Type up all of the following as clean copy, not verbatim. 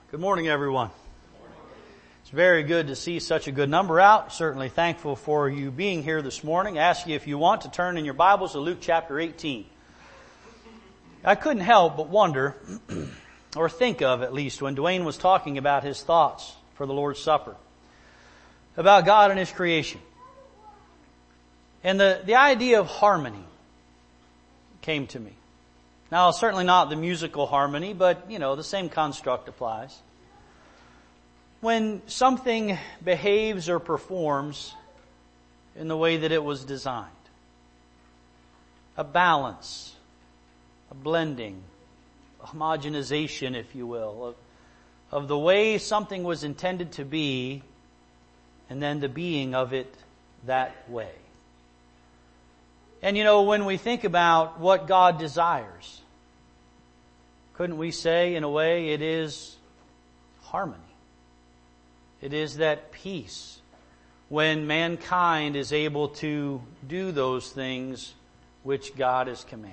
Good morning, everyone. It's very good to see such a good number out. Certainly thankful for you being here this morning. I ask you if you want to turn in your Bibles to Luke chapter 18. I couldn't help but wonder, or think of at least, when Dwayne was talking about his thoughts for the Lord's Supper, about God and His creation. And the idea of harmony came to me. Now, certainly not the musical harmony, but, the same construct applies. When something behaves or performs in the way that it was designed, a balance, a blending, a homogenization, if you will, of the way something was intended to be, and then the being of it that way. And when we think about what God desires, couldn't we say, in a way, it is harmony? It is that peace when mankind is able to do those things which God has commanded.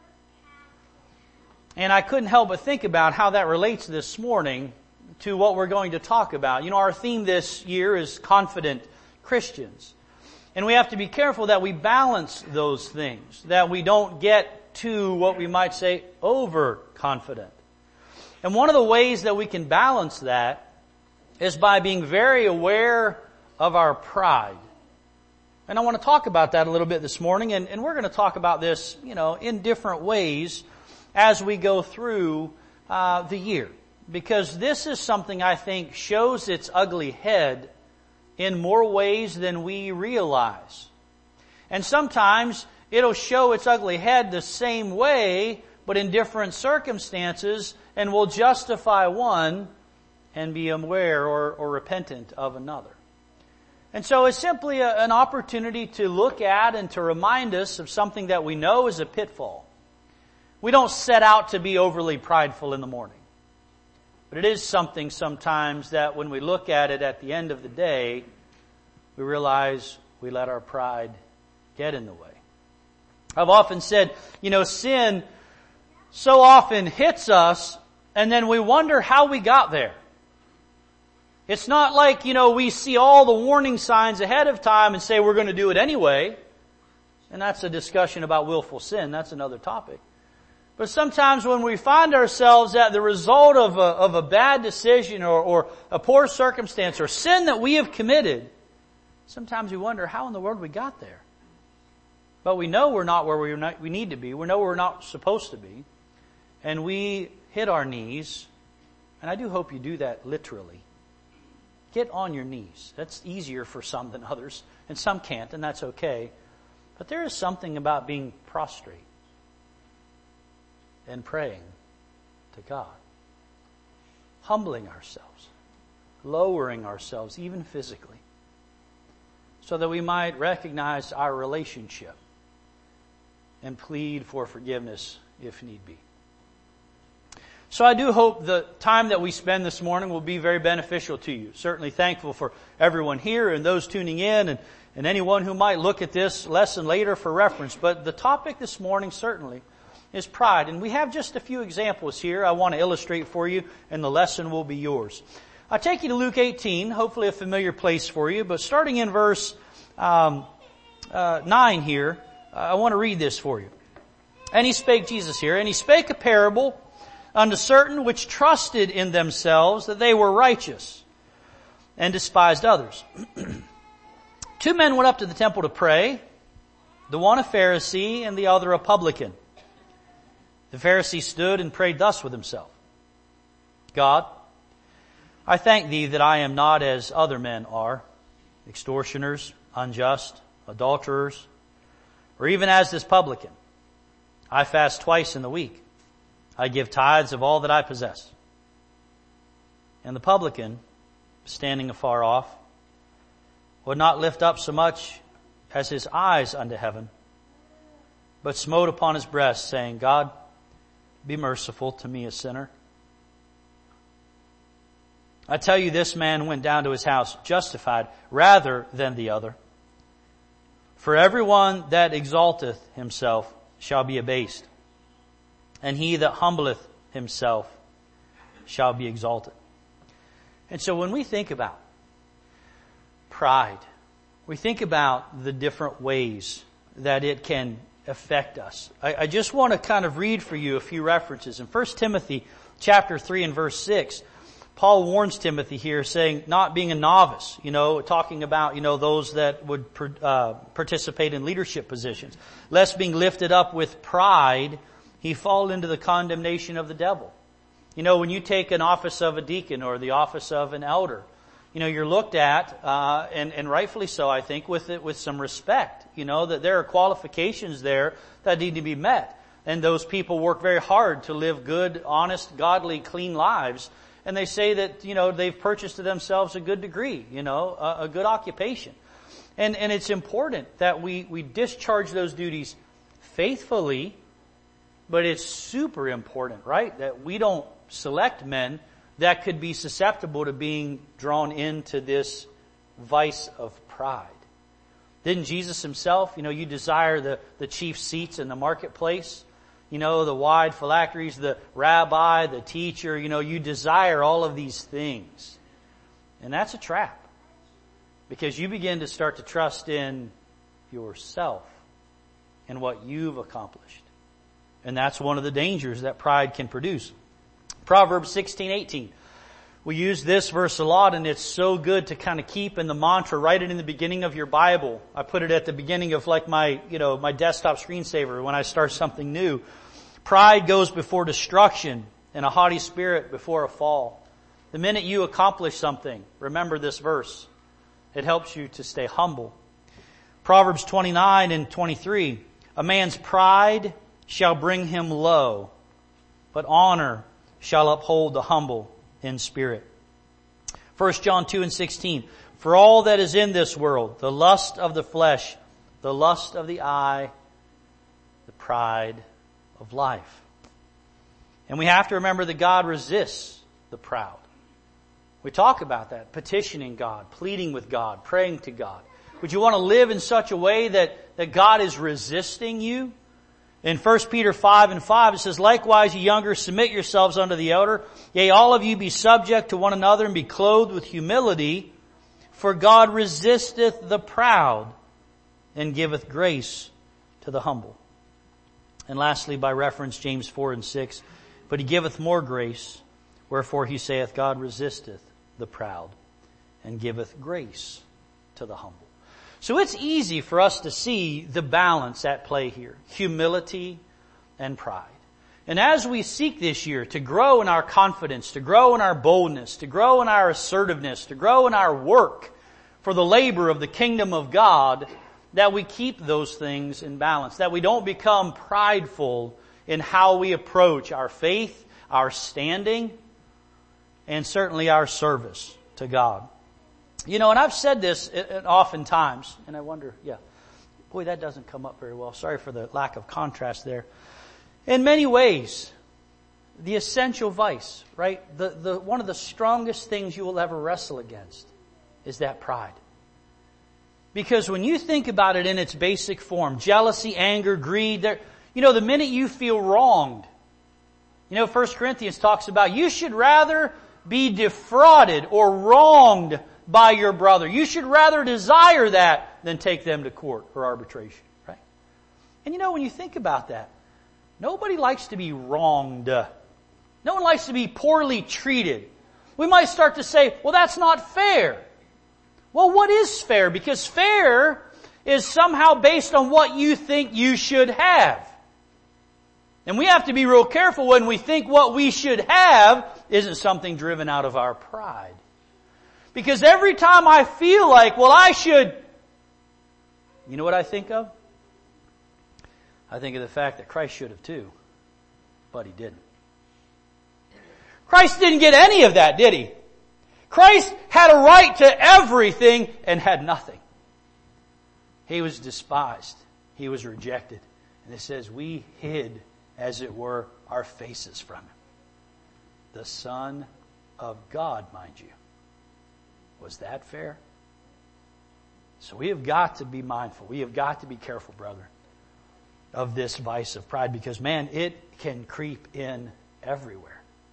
And I couldn't help but think about how that relates this morning to what we're going to talk about. Our theme this year is Confident Christians. And we have to be careful that we balance those things, that we don't get too, what we might say, overconfident. And one of the ways that we can balance that is by being very aware of our pride. And I want to talk about that a little bit this morning, and we're going to talk about this, in different ways as we go through the year. Because this is something I think shows its ugly head in more ways than we realize. And sometimes it'll show its ugly head the same way, but in different circumstances, and will justify one and be aware or repentant of another. And so it's simply an opportunity to look at and to remind us of something that we know is a pitfall. We don't set out to be overly prideful in the morning. But it is something sometimes that when we look at it at the end of the day, we realize we let our pride get in the way. I've often said, sin so often hits us and then we wonder how we got there. It's not like, we see all the warning signs ahead of time and say we're going to do it anyway. And that's a discussion about willful sin. That's another topic. But sometimes when we find ourselves at the result of a bad decision or a poor circumstance or sin that we have committed, sometimes we wonder how in the world we got there. But we know we're not where we need to be. We know we're not supposed to be. And we hit our knees. And I do hope you do that literally. Get on your knees. That's easier for some than others. And some can't, and that's okay. But there is something about being prostrate and praying to God. Humbling ourselves. Lowering ourselves, even physically. So that we might recognize our relationship and plead for forgiveness if need be. So I do hope the time that we spend this morning will be very beneficial to you. Certainly thankful for everyone here and those tuning in and anyone who might look at this lesson later for reference. But the topic this morning certainly is pride. And we have just a few examples here I want to illustrate for you, and the lesson will be yours. I'll take you to Luke 18, hopefully a familiar place for you. But starting in verse 9 here, I want to read this for you. And he spake, Jesus here, and he spake a parable unto certain which trusted in themselves that they were righteous, and despised others. 2 men went up to the temple to pray, the one a Pharisee and the other a publican. The Pharisee stood and prayed thus with himself. God, I thank thee that I am not as other men are, extortioners, unjust, adulterers, or even as this publican. I fast twice in the week. I give tithes of all that I possess. And the publican, standing afar off, would not lift up so much as his eyes unto heaven, but smote upon his breast, saying, God, be merciful to me, a sinner. I tell you, this man went down to his house justified rather than the other. For everyone that exalteth himself shall be abased, and he that humbleth himself shall be exalted. And so when we think about pride, we think about the different ways that it can affect us. I just want to kind of read for you a few references. In 1 Timothy chapter 3 and verse 6, Paul warns Timothy here, saying, not being a novice, talking about, those that would participate in leadership positions, lest being lifted up with pride, he fall into the condemnation of the devil. When you take an office of a deacon or the office of an elder, you're looked at, and rightfully so, I think, with some respect. That there are qualifications there that need to be met. And those people work very hard to live good, honest, godly, clean lives. And they say that, they've purchased to themselves a good degree, a good occupation. And it's important that we discharge those duties faithfully, but it's super important, right? That we don't select men that could be susceptible to being drawn into this vice of pride. Didn't Jesus himself, you desire the chief seats in the marketplace, the wide phylacteries, the rabbi, the teacher, you desire all of these things. And that's a trap. Because you begin to start to trust in yourself and what you've accomplished. And that's one of the dangers that pride can produce. Proverbs 16:18. We use this verse a lot, and it's so good to kind of keep in the mantra. Write it in the beginning of your Bible. I put it at the beginning of like my desktop screensaver when I start something new. Pride goes before destruction, and a haughty spirit before a fall. The minute you accomplish something, remember this verse. It helps you to stay humble. Proverbs 29 and 23. A man's pride shall bring him low, but honor shall uphold the humble in spirit. 1 John 2 and 16. For all that is in this world, the lust of the flesh, the lust of the eye, the pride of life. And we have to remember that God resists the proud. We talk about that, petitioning God, pleading with God, praying to God. Would you want to live in such a way that God is resisting you? In 1 Peter 5 and 5, it says, likewise, ye younger, submit yourselves unto the elder. Yea, all of you be subject to one another and be clothed with humility. For God resisteth the proud and giveth grace to the humble. And lastly, by reference, James 4 and 6, but he giveth more grace. Wherefore he saith, God resisteth the proud and giveth grace to the humble. So it's easy for us to see the balance at play here. Humility and pride. And as we seek this year to grow in our confidence, to grow in our boldness, to grow in our assertiveness, to grow in our work for the labor of the kingdom of God, that we keep those things in balance. That we don't become prideful in how we approach our faith, our standing, and certainly our service to God. And I've said this oftentimes, and I wonder, boy, that doesn't come up very well. Sorry for the lack of contrast there. In many ways, the essential vice, right? The one of the strongest things you will ever wrestle against is that pride. Because when you think about it in its basic form, jealousy, anger, greed, the minute you feel wronged, 1 Corinthians talks about you should rather be defrauded or wronged by your brother. You should rather desire that than take them to court or arbitration, right? And when you think about that, nobody likes to be wronged. No one likes to be poorly treated. We might start to say, well, that's not fair. Well, what is fair? Because fair is somehow based on what you think you should have. And we have to be real careful when we think what we should have isn't something driven out of our pride. Because every time I feel like, well, I should, you know what I think of? I think of the fact that Christ should have too, but he didn't. Christ didn't get any of that, did he? Christ had a right to everything and had nothing. He was despised. He was rejected. And it says we hid, as it were, our faces from him. The Son of God, mind you. Was that fair? So we have got to be mindful. We have got to be careful, brethren, of this vice of pride, because, man, it can creep in everywhere.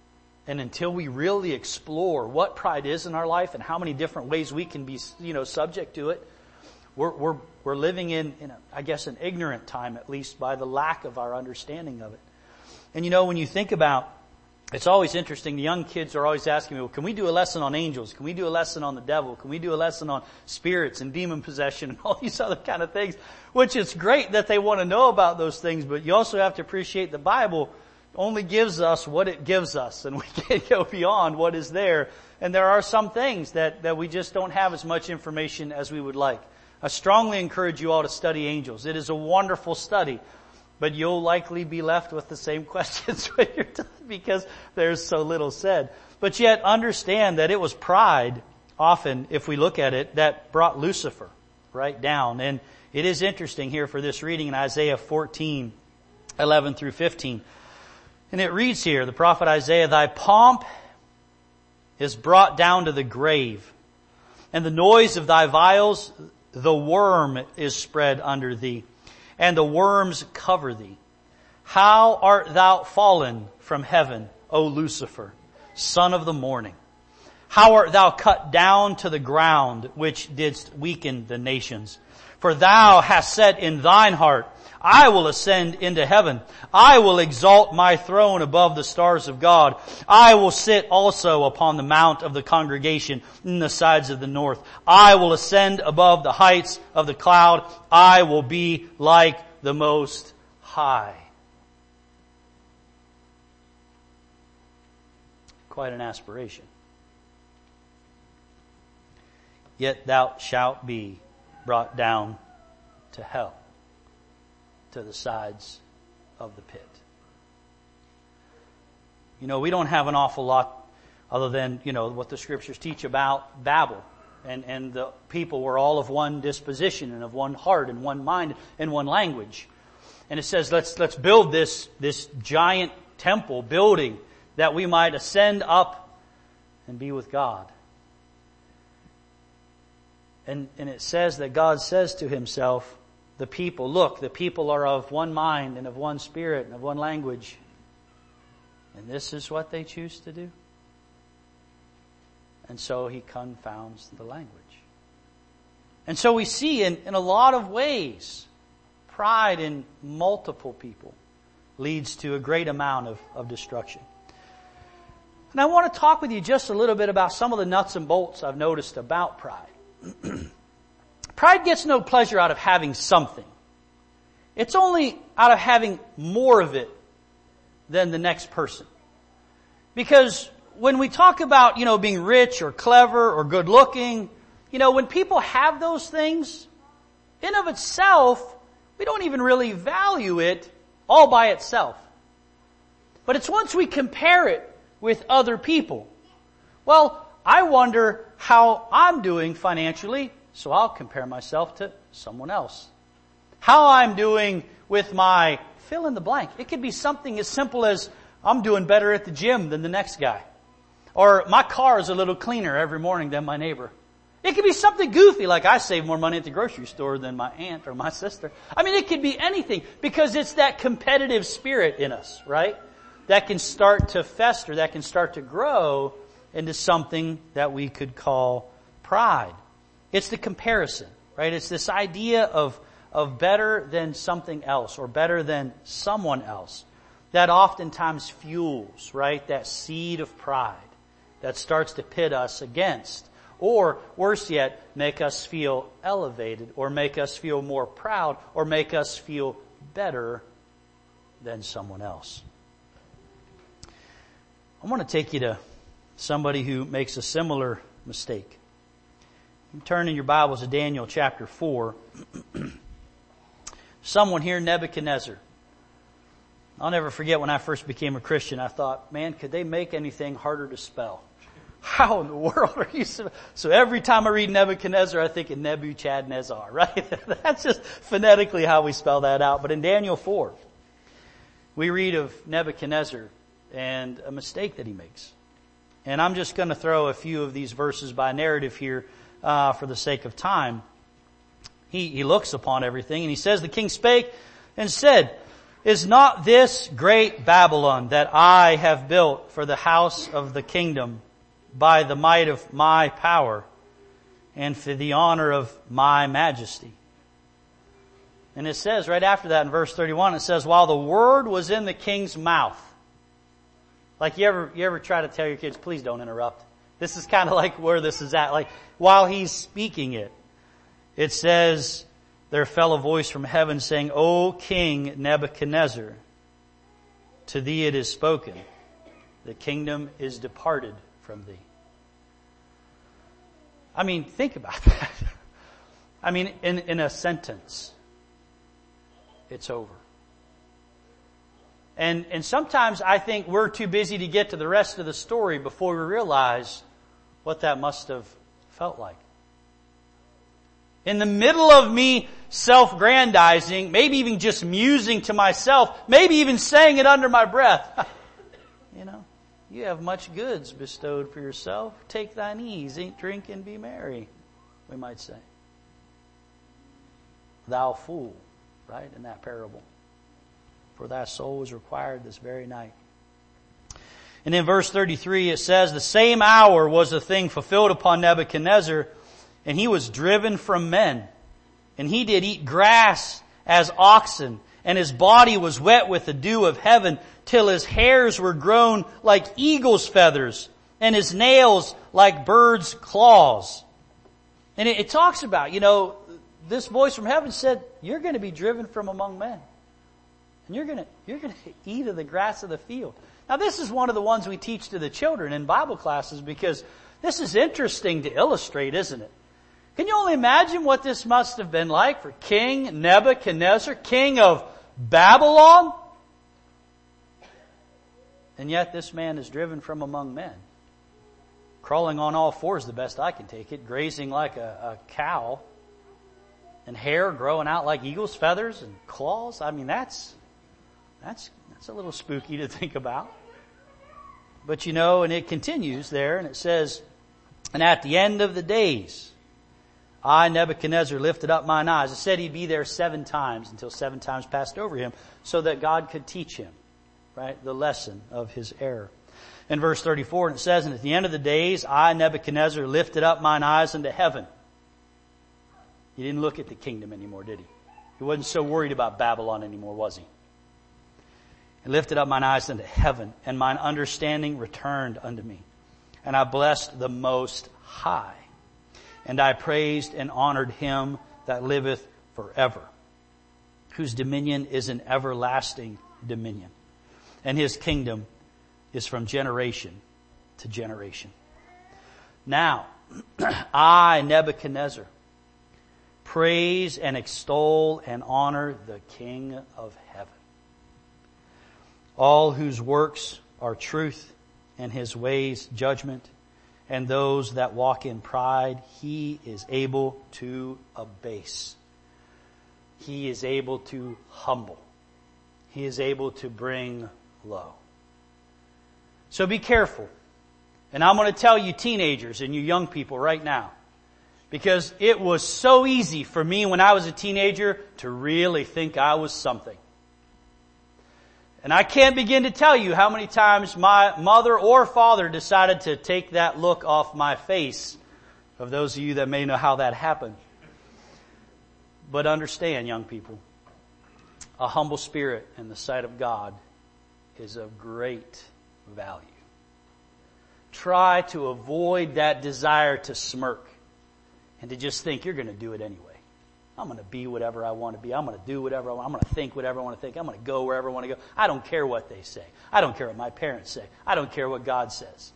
And until we really explore what pride is in our life and how many different ways we can be, subject to it, we're living in I guess, an ignorant time, at least by the lack of our understanding of it. And when you think about, it's always interesting, the young kids are always asking me, well, can we do a lesson on angels? Can we do a lesson on the devil? Can we do a lesson on spirits and demon possession and all these other kind of things? Which is great that they want to know about those things, but you also have to appreciate the Bible only gives us what it gives us, and we can't go beyond what is there. And there are some things that we just don't have as much information as we would like. I strongly encourage you all to study angels. It is a wonderful study, but you'll likely be left with the same questions when you're done because there's so little said. But yet understand that it was pride, often, if we look at it, that brought Lucifer right down. And it is interesting here for this reading in Isaiah 14, 11 through 15. And it reads here, the prophet Isaiah, "Thy pomp is brought down to the grave, and the noise of thy vials, the worm is spread under thee, and the worms cover thee. How art thou fallen from heaven, O Lucifer, son of the morning? How art thou cut down to the ground, which didst weaken the nations? For thou hast said in thine heart, I will ascend into heaven. I will exalt my throne above the stars of God. I will sit also upon the mount of the congregation in the sides of the north. I will ascend above the heights of the cloud. I will be like the Most High." Quite an aspiration. "Yet thou shalt be brought down to hell, to the sides of the pit." We don't have an awful lot other than, what the scriptures teach about Babel. And the people were all of one disposition and of one heart and one mind and one language. And it says, let's build this giant temple building that we might ascend up and be with God. And it says that God says to himself, the people are of one mind and of one spirit and of one language. And this is what they choose to do. And so he confounds the language. And so we see in a lot of ways, pride in multiple people leads to a great amount of destruction. And I want to talk with you just a little bit about some of the nuts and bolts I've noticed about pride. Pride gets no pleasure out of having something. It's only out of having more of it than the next person. Because when we talk about, being rich or clever or good looking, when people have those things, in of itself, we don't even really value it all by itself. But it's once we compare it with other people. Well, I wonder how I'm doing financially, so I'll compare myself to someone else. How I'm doing with my fill in the blank. It could be something as simple as I'm doing better at the gym than the next guy. Or my car is a little cleaner every morning than my neighbor. It could be something goofy like I save more money at the grocery store than my aunt or my sister. It could be anything because it's that competitive spirit in us, right? That can start to fester, that can start to grow into something that we could call pride. It's the comparison, right? It's this idea of better than something else or better than someone else that oftentimes fuels, right, that seed of pride that starts to pit us against, or worse yet, make us feel elevated or make us feel more proud or make us feel better than someone else. I want to take you to somebody who makes a similar mistake. Turn in your Bibles to Daniel chapter 4. Someone here, Nebuchadnezzar. I'll never forget when I first became a Christian, I thought, man, could they make anything harder to spell? How in the world are you so every time I read Nebuchadnezzar, I think of Nebuchadnezzar, right? That's just phonetically how we spell that out. But in Daniel 4, we read of Nebuchadnezzar and a mistake that he makes. And I'm just going to throw a few of these verses by narrative here for the sake of time. He looks upon everything and he says, "The king spake and said, Is not this great Babylon that I have built for the house of the kingdom by the might of my power and for the honor of my majesty? And it says right after that in verse 31, it says, while the word was in the king's mouth. Like you ever try to tell your kids, please don't interrupt. This is kind of like where this is at. Like while he's speaking it, it says, there fell a voice from heaven saying, O King Nebuchadnezzar, to thee it is spoken, the kingdom is departed from thee. I mean, think about that. I mean, in a sentence, it's over. And sometimes I think we're too busy to get to the rest of the story before we realize what that must have felt like. In the middle of me self-grandizing, maybe even just musing to myself, maybe even saying it under my breath. You have much goods bestowed for yourself. Take thine ease, eat, drink, and be merry, we might say. Thou fool, right, in that parable. For thy soul was required this very night. And in verse 33 it says, the same hour was the thing fulfilled upon Nebuchadnezzar, and he was driven from men. And he did eat grass as oxen, and his body was wet with the dew of heaven, till his hairs were grown like eagle's feathers, and his nails like birds' claws. And it talks about, this voice from heaven said, you're going to be driven from among men. And you're going to eat of the grass of the field. Now this is one of the ones we teach to the children in Bible classes because this is interesting to illustrate, isn't it? Can you only imagine what this must have been like for King Nebuchadnezzar, king of Babylon? And yet this man is driven from among men, crawling on all fours the best I can take it, grazing like a cow, and hair growing out like eagle's feathers and claws. I mean, that's a little spooky to think about. But and it continues there, and it says, and at the end of the days, I, Nebuchadnezzar, lifted up mine eyes. It said he'd be there 7 times until 7 times passed over him so that God could teach him, right, the lesson of his error. In verse 34, it says, and at the end of the days, I, Nebuchadnezzar, lifted up mine eyes unto heaven. He didn't look at the kingdom anymore, did he? He wasn't so worried about Babylon anymore, was he? He lifted up mine eyes unto heaven, and mine understanding returned unto me. And I blessed the Most High. And I praised and honored him that liveth forever, whose dominion is an everlasting dominion, and his kingdom is from generation to generation. Now, I, Nebuchadnezzar, praise and extol and honor the King of heaven, all whose works are truth and his ways judgment, and those that walk in pride, he is able to abase. He is able to humble. He is able to bring low. So be careful. And I'm going to tell you teenagers and you young people right now, because it was so easy for me when I was a teenager to really think I was something. And I can't begin to tell you how many times my mother or father decided to take that look off my face, of those of you that may know how that happened. But understand, young people, a humble spirit in the sight of God is of great value. Try to avoid that desire to smirk and to just think you're going to do it anyway. I'm going to be whatever I want to be. I'm going to do whatever I want. I'm going to think whatever I want to think. I'm going to go wherever I want to go. I don't care what they say. I don't care what my parents say. I don't care what God says.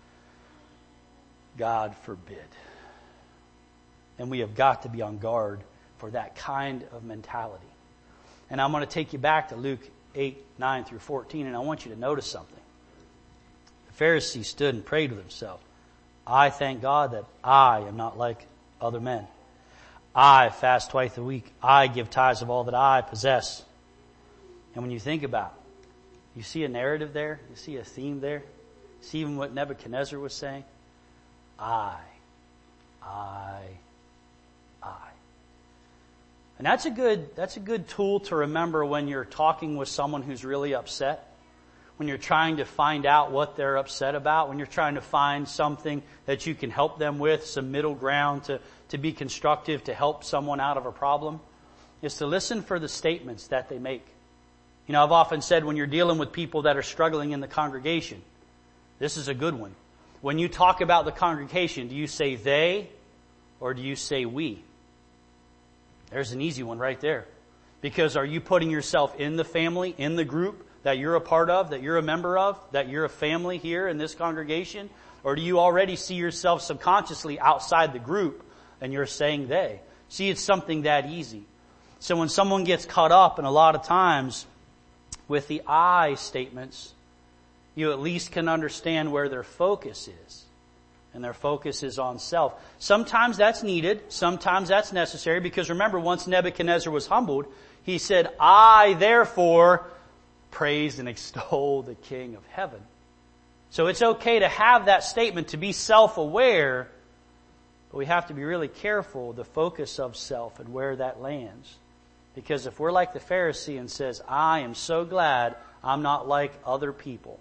God forbid. And we have got to be on guard for that kind of mentality. And I'm going to take you back to Luke 8, 9 through 14, and I want you to notice something. The Pharisee stood and prayed with himself, I thank God that I am not like other men. I fast twice a week. I give tithes of all that I possess. And when you think about it, you see a narrative there? You see a theme there? You see even what Nebuchadnezzar was saying? I. And that's a good tool to remember when you're talking with someone who's really upset. When you're trying to find out what they're upset about. When you're trying to find something that you can help them with, some middle ground to be constructive, to help someone out of a problem, is to listen for the statements that they make. You know, I've often said when you're dealing with people that are struggling in the congregation, this is a good one. When you talk about the congregation, do you say they or do you say we? There's an easy one right there. Because are you putting yourself in the family, in the group that you're a part of, that you're a member of, that you're a family here in this congregation? Or do you already see yourself subconsciously outside the group and you're saying they? See, it's something that easy. So when someone gets caught up, and a lot of times with the I statements, you at least can understand where their focus is. And their focus is on self. Sometimes that's needed. Sometimes that's necessary. Because remember, once Nebuchadnezzar was humbled, he said, I therefore praise and extol the King of heaven. So it's okay to have that statement, to be self-aware. But we have to be really careful the focus of self and where that lands. Because if we're like the Pharisee and says, I am so glad I'm not like other people,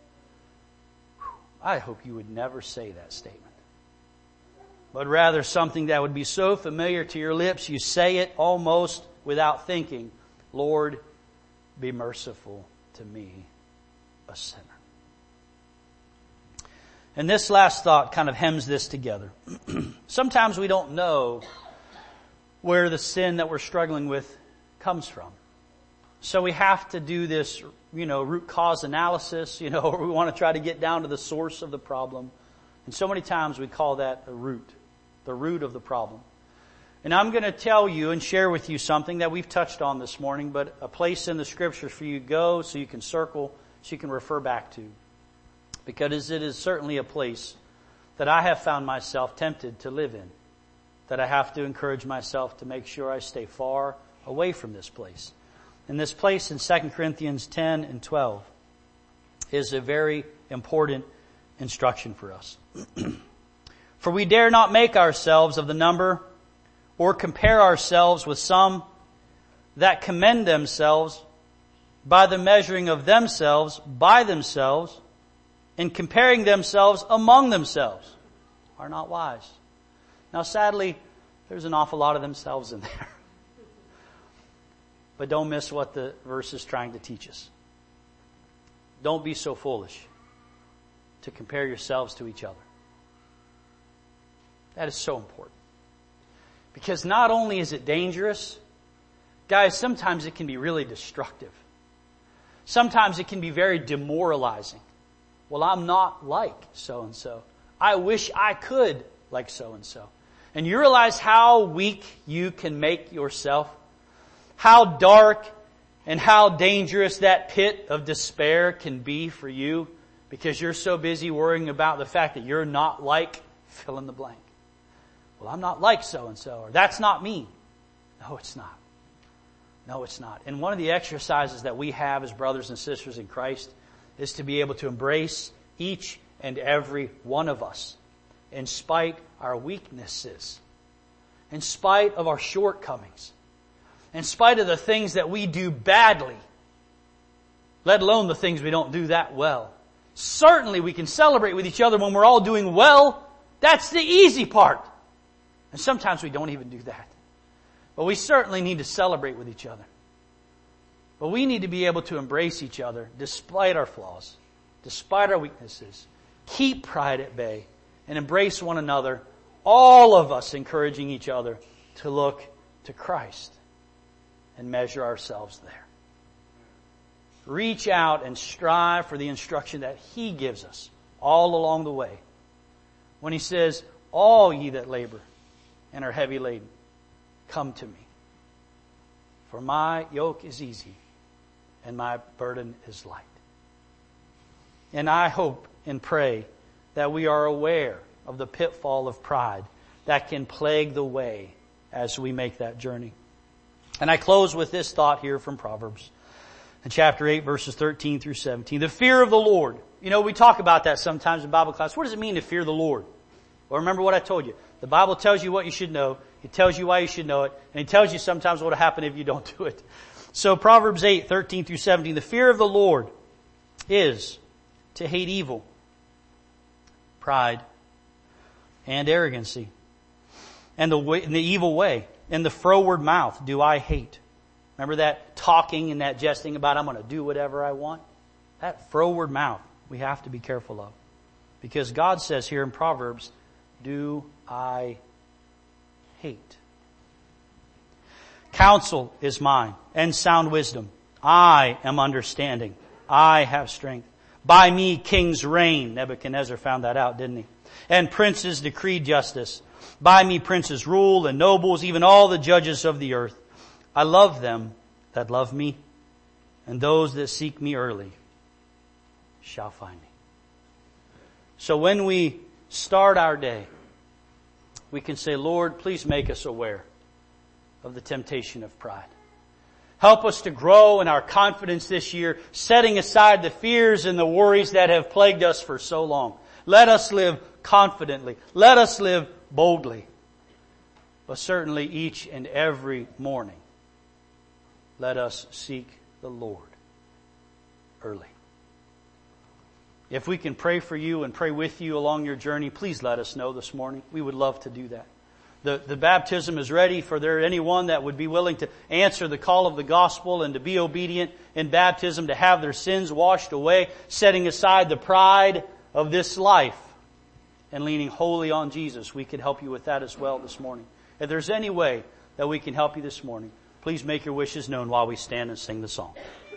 I hope you would never say that statement. But rather something that would be so familiar to your lips, you say it almost without thinking, Lord, be merciful to me, a sinner. And this last thought kind of hems this together. Sometimes we don't know where the sin that we're struggling with comes from. So we have to do this, root cause analysis, or we want to try to get down to the source of the problem. And so many times we call that the root of the problem. And I'm going to tell you and share with you something that we've touched on this morning, but a place in the Scriptures for you to go so you can circle, so you can refer back to. Because it is certainly a place that I have found myself tempted to live in. That I have to encourage myself to make sure I stay far away from this place. And this place in 2 Corinthians 10 and 12 is a very important instruction for us. For we dare not make ourselves of the number or compare ourselves with some that commend themselves by the measuring of themselves by themselves and comparing themselves among themselves are not wise. Now sadly, there's an awful lot of themselves in there. But don't miss what the verse is trying to teach us. Don't be so foolish to compare yourselves to each other. That is so important. Because not only is it dangerous, guys, sometimes it can be really destructive. Sometimes it can be very demoralizing. Well, I'm not like so-and-so. I wish I could like so-and-so. And you realize how weak you can make yourself? How dark and how dangerous that pit of despair can be for you because you're so busy worrying about the fact that you're not like fill in the blank. Well, I'm not like so-and-so, or that's not me. No, it's not. No, it's not. And one of the exercises that we have as brothers and sisters in Christ is to be able to embrace each and every one of us in spite of our weaknesses, in spite of our shortcomings, in spite of the things that we do badly, let alone the things we don't do that well. Certainly we can celebrate with each other when we're all doing well. That's the easy part. And sometimes we don't even do that. But we certainly need to celebrate with each other. But we need to be able to embrace each other despite our flaws, despite our weaknesses. Keep pride at bay and embrace one another, all of us encouraging each other to look to Christ and measure ourselves there. Reach out and strive for the instruction that He gives us all along the way. When He says, all ye that labor and are heavy laden, come to me. For my yoke is easy and my burden is light. And I hope and pray that we are aware of the pitfall of pride that can plague the way as we make that journey. And I close with this thought here from Proverbs in chapter 8, verses 13 through 17. The fear of the Lord. We talk about that sometimes in Bible class. What does it mean to fear the Lord? Well, remember what I told you. The Bible tells you what you should know. It tells you why you should know it. And it tells you sometimes what will happen if you don't do it. So Proverbs 8, 13 through 17. The fear of the Lord is to hate evil, pride, and arrogancy, and the evil way, and the froward mouth do I hate. Remember that talking and that jesting about I'm going to do whatever I want? That froward mouth we have to be careful of. Because God says here in Proverbs, do I hate. Counsel is mine, and sound wisdom. I am understanding. I have strength. By me kings reign. Nebuchadnezzar found that out, didn't he? And princes decree justice. By me princes rule, and nobles, even all the judges of the earth. I love them that love me, and those that seek me early shall find me. So when we start our day, we can say, Lord, please make us aware of the temptation of pride. Help us to grow in our confidence this year, setting aside the fears and the worries that have plagued us for so long. Let us live confidently. Let us live boldly. But certainly each and every morning, let us seek the Lord early. If we can pray for you and pray with you along your journey, please let us know this morning. We would love to do that. The baptism is ready for there anyone that would be willing to answer the call of the gospel and to be obedient in baptism, to have their sins washed away, setting aside the pride of this life and leaning wholly on Jesus. We can help you with that as well this morning. If there's any way that we can help you this morning, please make your wishes known while we stand and sing the song.